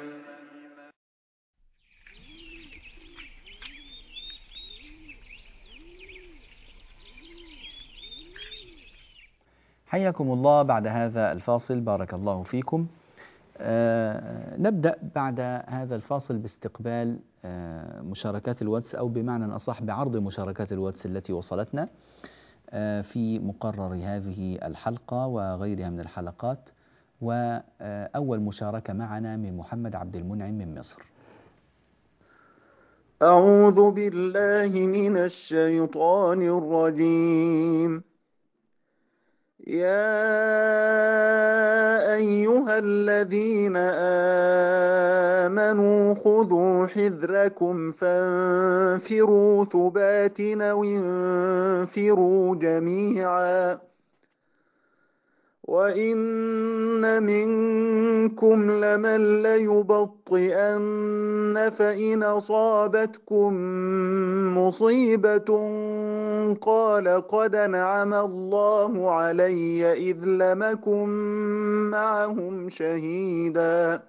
حياكم الله بعد هذا الفاصل، بارك الله فيكم. آه نبدأ بعد هذا الفاصل باستقبال آه مشاركات الواتس، أو بمعنى أصح بعرض مشاركات الواتس التي وصلتنا آه في مقرر هذه الحلقة وغيرها من الحلقات. وأول مشاركة معنا من محمد عبد المنعم من مصر. أعوذ بالله من الشيطان الرجيم. يا أيها الذين آمنوا خذوا حذركم فانفروا ثبات أو انفروا جميعا وإن منكم لمن ليبطئن فإن أصابتكم مصيبة قال قد أنعم الله علي إذ لم أكن معهم شهيدا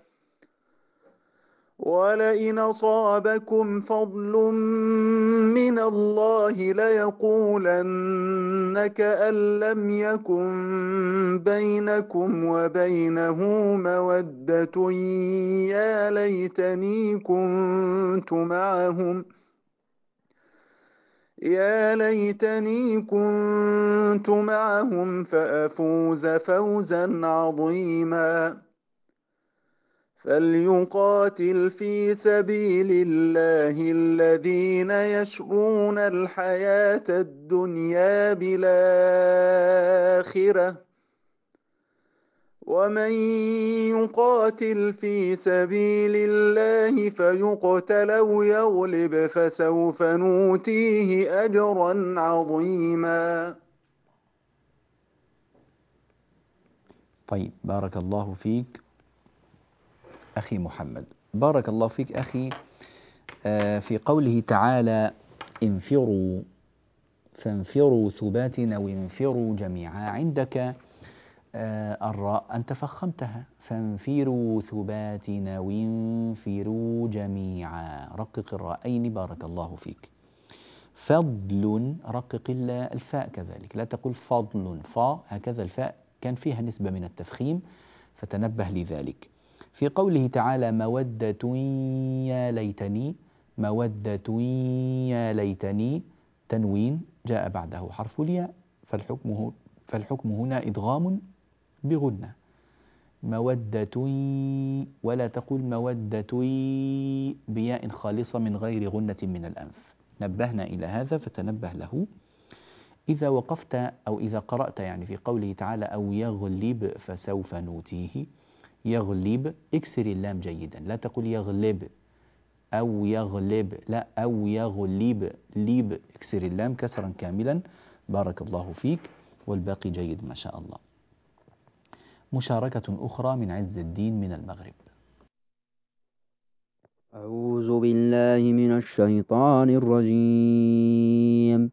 ولئن أصابكم فضل من الله ليقولن كأن لم يكن بينكم وبينه مودة يا ليتني كنت معهم يا ليتني كنت معهم فأفوز فوزا عظيما فليقاتل في سبيل الله الذين يشرون الحياة الدنيا بالآخرة ومن يقاتل في سبيل الله فيقتل أو يغلب فسوف نؤتيه أجرا عظيما. طيب، بارك الله فيك أخي محمد. بارك الله فيك أخي. آه في قوله تعالى انفروا فانفروا ثبات أو انفروا جميعا، عندك آه الراء أنت فخمتها، فانفروا ثبات أو انفروا جميعا، رقق الرأين بارك الله فيك. فضل رقق الفاء كذلك، لا تقول فضل فا، هكذا الفاء كان فيها نسبة من التفخيم فتنبه لذلك. في قوله تعالى مودة يا ليتني، مودة يا ليتني، تنوين جاء بعده حرف الياء، فالحكم فالحكم هنا إدغام بغنة، مودة، ولا تقول مودة بياء خالصة من غير غنة من الأنف. نبهنا إلى هذا فتنبه له. إذا وقفت أو إذا قرأت يعني في قوله تعالى أو يغلب فسوف نوتيه، يغلب اكسر اللام جيدا، لا تقول يغلب أو يغلب، لا أو يغلب، ليب اكسر اللام كسرا كاملا بارك الله فيك، والباقي جيد ما شاء الله. مشاركة أخرى من عز الدين من المغرب. أعوذ بالله من الشيطان الرجيم.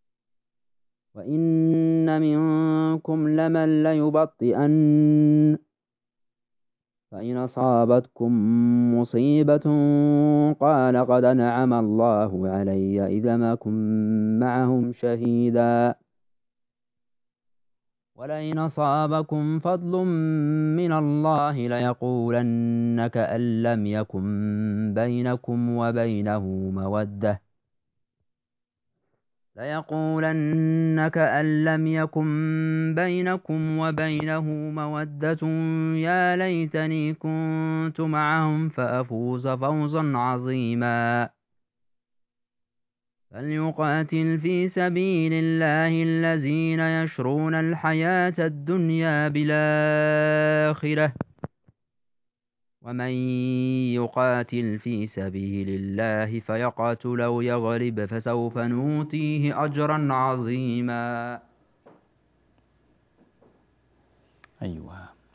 وإن منكم لمن ليبطئن فإن أصابتكم مصيبة قال قد أنعم الله علي إذ لم أكن معهم شهيدا ولئن أصابكم فضل من الله ليقولن كأن لم يكن بينكم وبينه مودة ليقولن كأن لم يكن بينكم وبينه مودة يا ليتني كنت معهم فأفوز فوزا عظيما فليقاتل في سبيل الله الذين يشرون الحياة الدنيا بالآخرة ومن يقاتل في سبيل الله فيقتل أو يغلب فسوف نؤتيه أجرا عظيما. أيوة،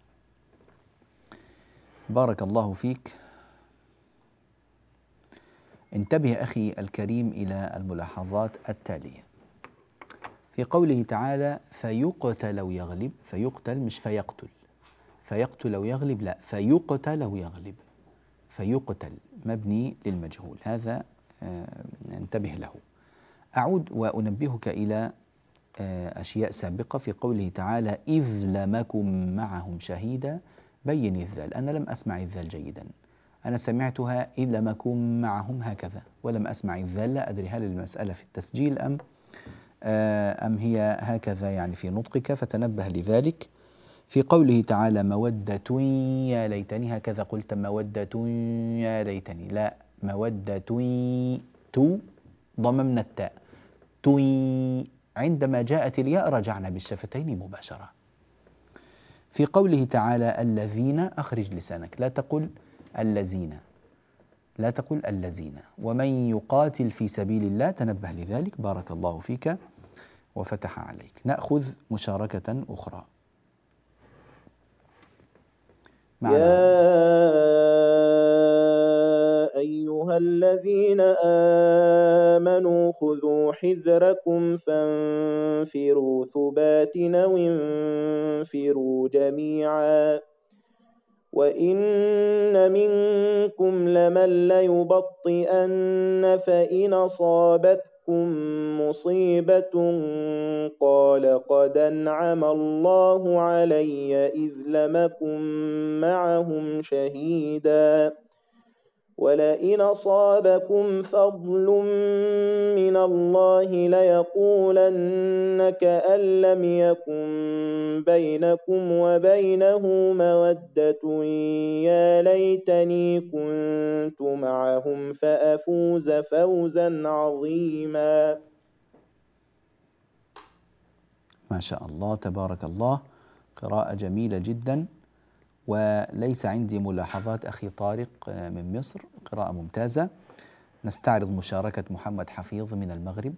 بارك الله فيك. انتبه أخي الكريم إلى الملاحظات التالية. في قوله تعالى فيقتل أو يغلب، فيقتل مش فيقتل، فيقتل أو يغلب لا، فيقتل أو يغلب، فيقتل مبني للمجهول، هذا انتبه له. أعود وأنبهك إلى أشياء سابقة. في قوله تعالى إذ لم أكن معهم شهيدا، بين الذال، أنا لم أسمع الذال جيدا، أنا سمعتها إذ لم أكن معهم هكذا ولم أسمع الذال، لا أدري هل المسألة في التسجيل أم أم هي هكذا يعني في نطقك، فتنبه لذلك. في قوله تعالى مودة يا ليتني، هكذا قلت مودة يا ليتني، لا، مودة تو ضممنا التاء، توي، عندما جاءت الياء رجعنا بالشفتين مباشرة. في قوله تعالى الذين، أخرج لسانك، لا تقل الذين، لا تقل الذين. ومن يقاتل في سبيل الله، تنبه لذلك، بارك الله فيك وفتح عليك. نأخذ مشاركة أخرى. يا أيها الذين آمنوا خذوا حذركم فانفروا ثبات أو انفروا جميعا وإن منكم لمن ليبطئن فإن أصابتكم مصيبة قال قد أنعم الله علي إذ لم أكن معهم شهيدا ولئن أصابكم فضل من الله ليقولن كأن لم يكن بينكم وبينه مودة يا ليتني كنت معهم فأفوز فوزا عظيما. ما شاء الله، تبارك الله، قراءة جميلة جدا. وليس عندي ملاحظات أخي طارق من مصر، قراءة ممتازة. نستعرض مشاركة محمد حفيظ من المغرب.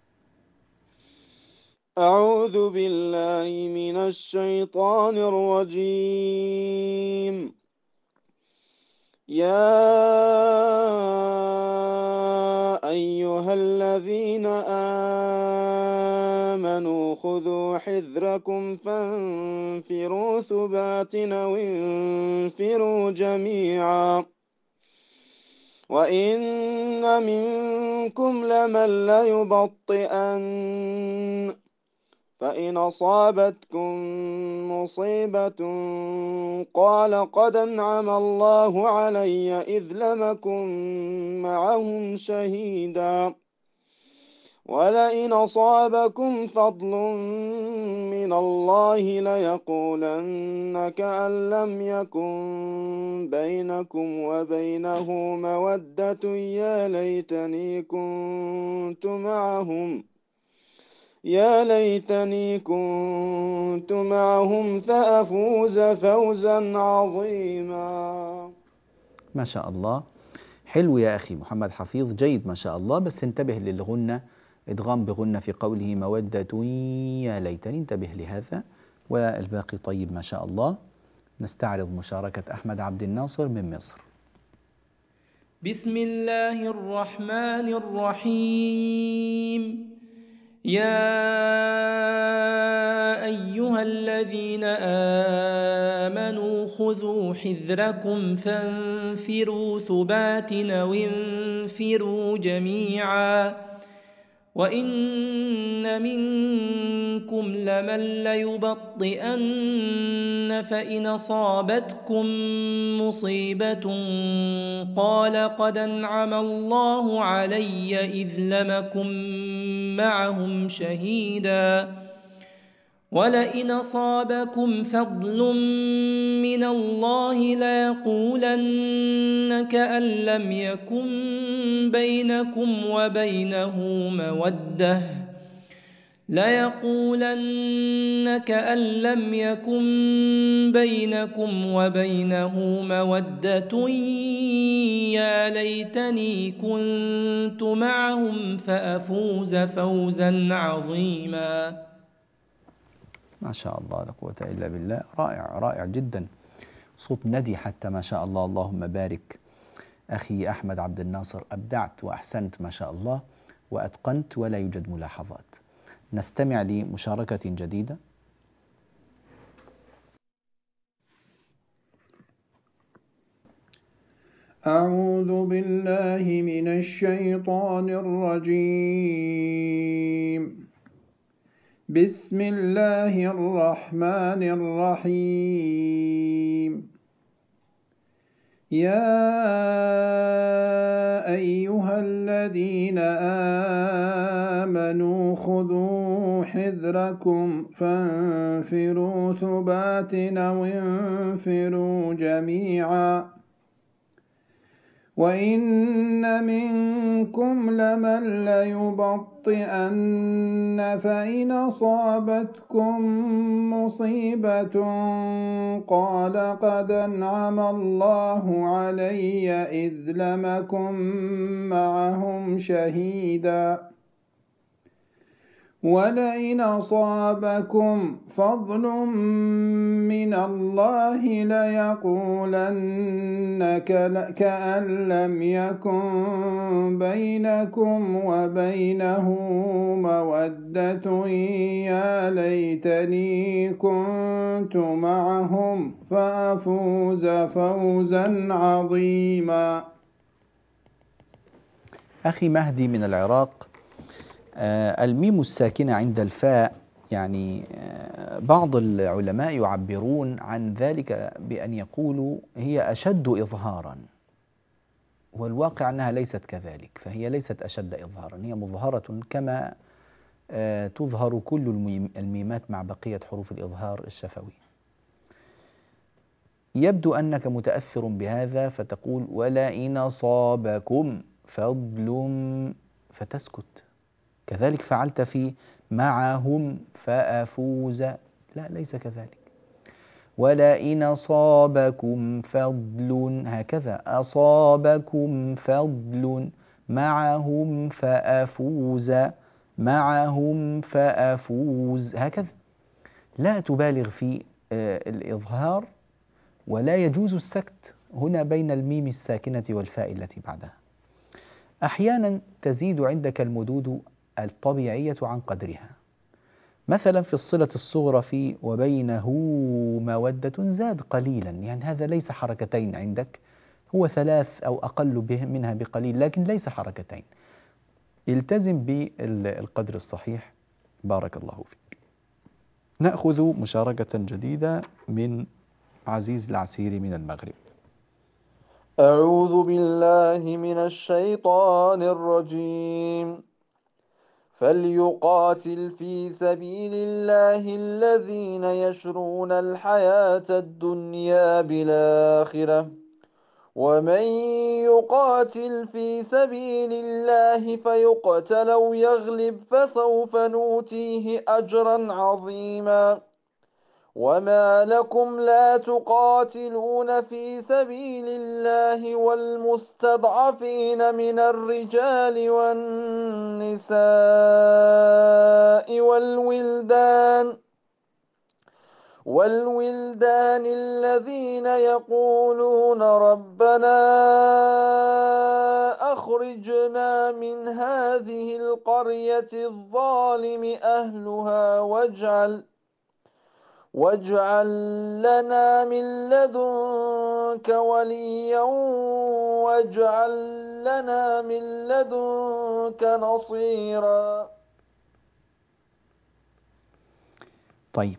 أعوذ بالله من الشيطان الرجيم. يا أيها الذين آمنوا خذوا حذركم فانفروا ثبات أو انفروا جميعا وإن منكم لمن ليبطئن فإن أصابتكم مصيبة قال قد أنعم الله علي إذ لم أكن معهم شهيدا ولئن أصابكم فضل من الله ليقولن كأن لم يكن بينكم وبينه مودة يا ليتني كنت معهم يا ليتني كنت معهم فأفوز فوزا عظيما. ما شاء الله، حلو يا أخي محمد حفيظ، جيد ما شاء الله، بس انتبه للغنة، إدغام بغنة في قوله مودة يا ليتني، انتبه لهذا، والباقي طيب ما شاء الله. نستعرض مشاركة أحمد عبد الناصر من مصر. بسم الله الرحمن الرحيم. يا أيها الذين آمنوا خذوا حذركم فانفروا ثبات أو انفروا جميعا وإن منكم لمن ليبطئن فإن أصابتكم مصيبة قال قد أنعم الله علي إذ لم أكن معهم شهيدا ولئن أصابكم فضل من الله ليقولن كأن لم يكن بينكم وبينه مودة ليقولن كأن لم يكن بينكم وبينه مودة يا ليتني كنت معهم فأفوز فوزا عظيما. ما شاء الله لا قوة إلا بالله. رائع رائع جدا، صوت ندي حتى ما شاء الله. اللهم بارك. أخي أحمد عبد الناصر، أبدعت وأحسنت ما شاء الله وأتقنت ولا يوجد ملاحظات. نستمع لمشاركة جديدة. أعوذ بالله من الشيطان الرجيم. بسم الله الرحمن الرحيم. يا أيها الذين آمنوا خذوا حذركم فانفروا ثبات أو انفروا جميعا وإن منكم لمن ليبطئن فإن أصابتكم مصيبة قال قد أنعم الله علي إذ لم أكن معهم شهيدا ولئن أصابكم فضل من الله ليقولن كأن لم يكن بينكم وبينه مودة يا ليتني كنت معهم فأفوز فوزا عظيما. أخي مهدي من العراق، آه الميم الساكنة عند الفاء، يعني آه بعض العلماء يعبرون عن ذلك بأن يقولوا هي أشد إظهارا، والواقع أنها ليست كذلك، فهي ليست أشد إظهارا، هي مظهرة كما آه تظهر كل الميمات مع بقية حروف الإظهار الشفوي. يبدو أنك متأثر بهذا فتقول ولئن أصابكم فضل فتسكت، كذلك فعلت في معهم فأفوز، لا ليس كذلك. ولئن أصابكم فضل، هكذا أصابكم فضل معهم فأفوز، معهم فأفوز، هكذا. لا تبالغ في الإظهار، ولا يجوز السكت هنا بين الميم الساكنة والفاء التي بعدها. أحيانا تزيد عندك المدود الطبيعية عن قدرها، مثلا في الصلة الصغرى في وبينه مودة زاد قليلا، يعني هذا ليس حركتين عندك، هو ثلاث أو أقل به منها بقليل، لكن ليس حركتين. التزم بالقدر الصحيح. بارك الله فيك. نأخذ مشاركة جديدة من عزيز العسيري من المغرب. أعوذ بالله من الشيطان الرجيم. فليقاتل في سبيل الله الذين يشرون الحياة الدنيا بالآخرة ومن يقاتل في سبيل الله فيقتل أو يغلب فسوف نؤتيه أجرا عظيما. وما لكم لا تقاتلون في سبيل الله والمستضعفين من الرجال والنساء والولدان والولدان الذين يقولون ربنا أخرجنا من هذه القرية الظالم أهلها واجعل واجعل لنا من لدنك وليا واجعل لنا من لدنك نصيرا. طيب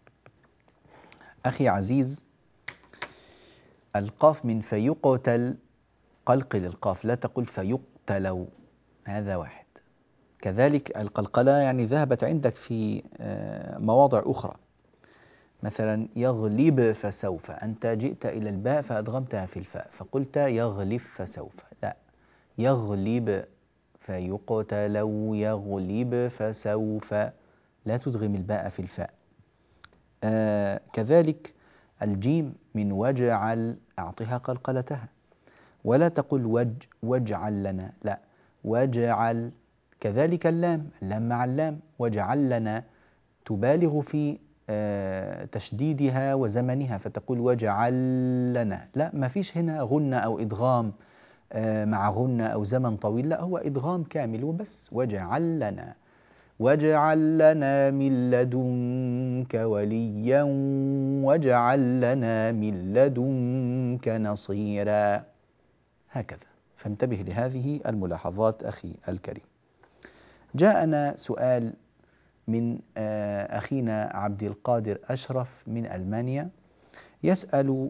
أخي عزيز، القاف من فيقتل، قلقل القاف، لا تقل فيقتلوا، هذا واحد. كذلك القلقلة يعني ذهبت عندك في مواضع أخرى، مثلا يغلب فسوف، أنت جئت إلى الباء فأدغمتها في الفاء فقلت يغلب فسوف، لا، يغلب فيقتلوا يغلب فسوف، لا تدغم الباء في الفاء. آه كذلك الجيم من وجعل، أعطها قلقلتها، ولا تقل وج واجعل لنا، لا، واجعل. كذلك اللام، اللام مع اللام، واجعل لنا تبالغ في آه تشديدها وزمنها فتقول واجعل لنا، لا، ما فيش هنا غنة أو إدغام آه مع غنة أو زمن طويل، لا، هو إدغام كامل وبس، واجعل لنا، واجعل لنا من لدنك وليا واجعل لنا من لدنك نصيرا، هكذا. فانتبه لهذه الملاحظات أخي الكريم. جاءنا سؤال من أخينا عبد القادر أشرف من ألمانيا يسأل،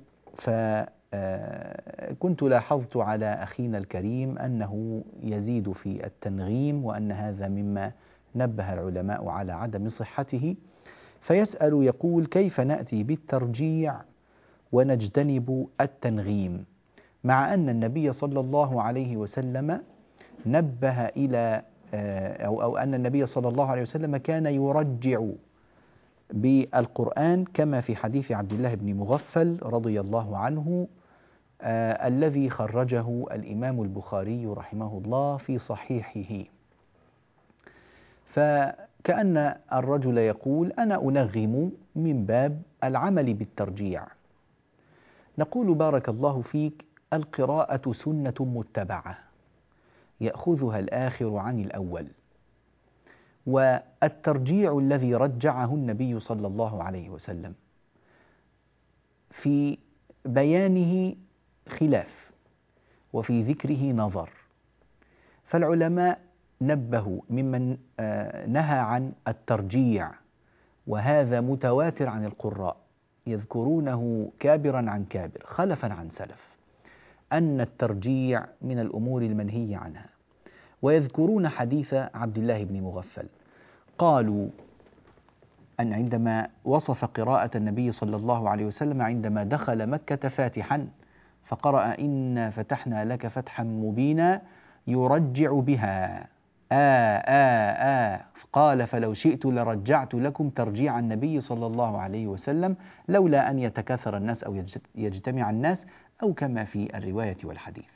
فكنت لاحظت على أخينا الكريم أنه يزيد في التنغيم، وأن هذا مما نبه العلماء على عدم صحته، فيسأل يقول: كيف نأتي بالترجيع ونجتنب التنغيم، مع أن النبي صلى الله عليه وسلم نبه إلى أو, أو أن النبي صلى الله عليه وسلم كان يرجع بالقرآن كما في حديث عبد الله بن مغفل رضي الله عنه آه الذي خرجه الإمام البخاري رحمه الله في صحيحه. فكأن الرجل يقول: أنا أنغم من باب العمل بالترجيع. نقول: بارك الله فيك، القراءة سنة متبعة يأخذها الآخر عن الأول، والترجيع الذي رجعه النبي صلى الله عليه وسلم في بيانه خلاف وفي ذكره نظر، فالعلماء نبهوا ممن نهى عن الترجيع، وهذا متواتر عن القراء يذكرونه كابرا عن كابر خلفا عن سلف، أن الترجيع من الأمور المنهي عنها، ويذكرون حديث عبد الله بن مغفل. قالوا أن عندما وصف قراءة النبي صلى الله عليه وسلم عندما دخل مكة فاتحا فقرأ: إنا فتحنا لك فتحا مبينا يرجع بها آه آه آه قال: فلو شئت لرجعت لكم ترجيع النبي صلى الله عليه وسلم لولا أن يتكاثر الناس أو يجتمع الناس، أو كما في الرواية والحديث.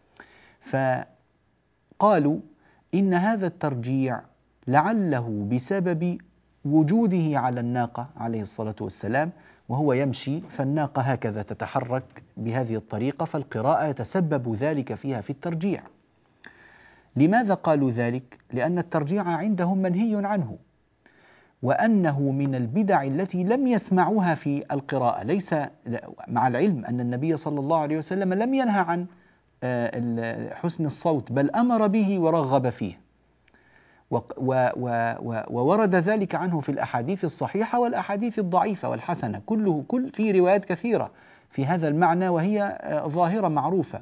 فقالوا إن هذا الترجيع لعله بسبب وجوده على الناقة عليه الصلاة والسلام وهو يمشي، فالناقة هكذا تتحرك بهذه الطريقة، فالقراءة يتسبب ذلك فيها في الترجيع. لماذا قالوا ذلك؟ لأن الترجيع عندهم منهي عنه، وأنه من البدع التي لم يسمعوها في القراءة، ليس مع العلم أن النبي صلى الله عليه وسلم لم ينهى عن حسن الصوت، بل أمر به ورغب فيه، وورد ذلك عنه في الأحاديث الصحيحة والأحاديث الضعيفة والحسنة، كله كل في روايات كثيرة في هذا المعنى وهي ظاهرة معروفة.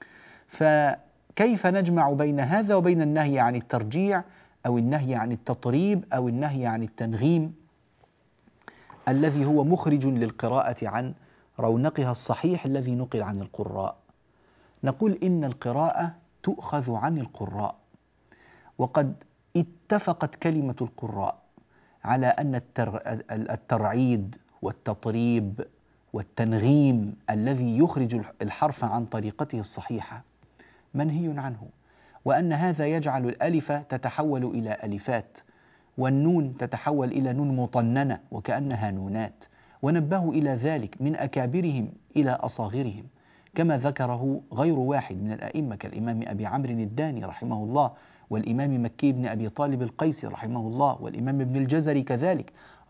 فكيف نجمع بين هذا وبين النهي عن الترجيع أو النهي عن التطريب أو النهي عن التنغيم الذي هو مخرج للقراءة عن رونقها الصحيح الذي نقل عن القراء؟ نقول إن القراءة تؤخذ عن القراء، وقد اتفقت كلمة القراء على أن الترعيد والتطريب والتنغيم الذي يخرج الحرف عن طريقته الصحيحة منهي عنه، وأن هذا يجعل الألف تتحول إلى ألفات، والنون تتحول إلى نون مطننة وكأنها نونات، ونبهوا إلى ذلك من أكابرهم إلى أصاغرهم، كما ذكره غير واحد من الأئمة كالإمام أبي عمرو الداني رحمه الله، والإمام مكي بن أبي طالب القيسي رحمه الله، والإمام ابن الجزري كذلك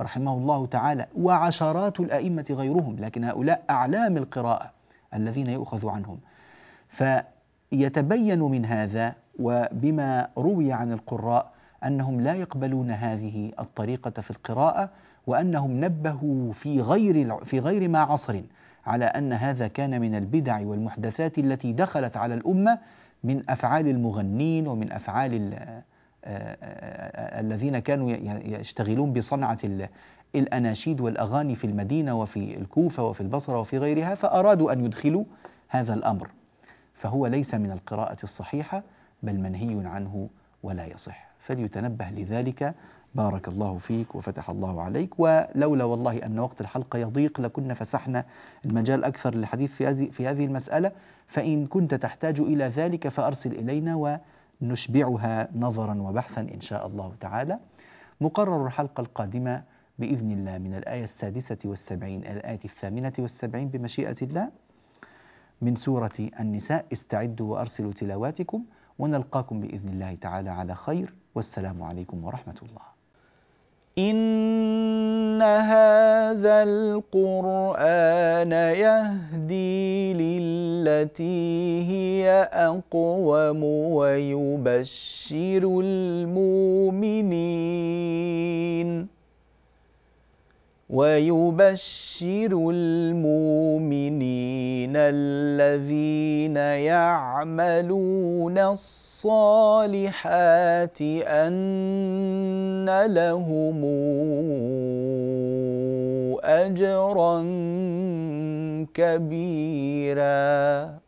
رحمه الله تعالى وعشرات الأئمة غيرهم، لكن هؤلاء أعلام القراءة الذين يؤخذ عنهم. فيتبين من هذا وبما روي عن القراء أنهم لا يقبلون هذه الطريقة في القراءة، وأنهم نبهوا في غير في غير ما عصر على أن هذا كان من البدع والمحدثات التي دخلت على الأمة من أفعال المغنين ومن أفعال الذين كانوا يشتغلون بصنعة الأناشيد والأغاني في المدينة وفي الكوفة وفي البصرة وفي غيرها، فأرادوا أن يدخلوا هذا الأمر. فهو ليس من القراءة الصحيحة بل منهي عنه ولا يصح، فليتنبه لذلك. بارك الله فيك وفتح الله عليك. ولولا والله أن وقت الحلقة يضيق لكنا فسحنا المجال أكثر للحديث في هذه في هذه المسألة، فإن كنت تحتاج إلى ذلك فأرسل إلينا ونشبعها نظرا وبحثا إن شاء الله تعالى. مقرر الحلقة القادمة بإذن الله من الآية السادسة والسبعين إلى الآية الثامنة والسبعين بمشيئة الله من سورة النساء. استعدوا وأرسلوا تلاواتكم، ونلقاكم بإذن الله تعالى على خير، والسلام عليكم ورحمة الله. إن هذا القرآن يهدي للتي هي أقوم ويبشر المؤمنين ويبشر المؤمنين الذين يعملون الصالحات أن لهم أجرا كبيرا.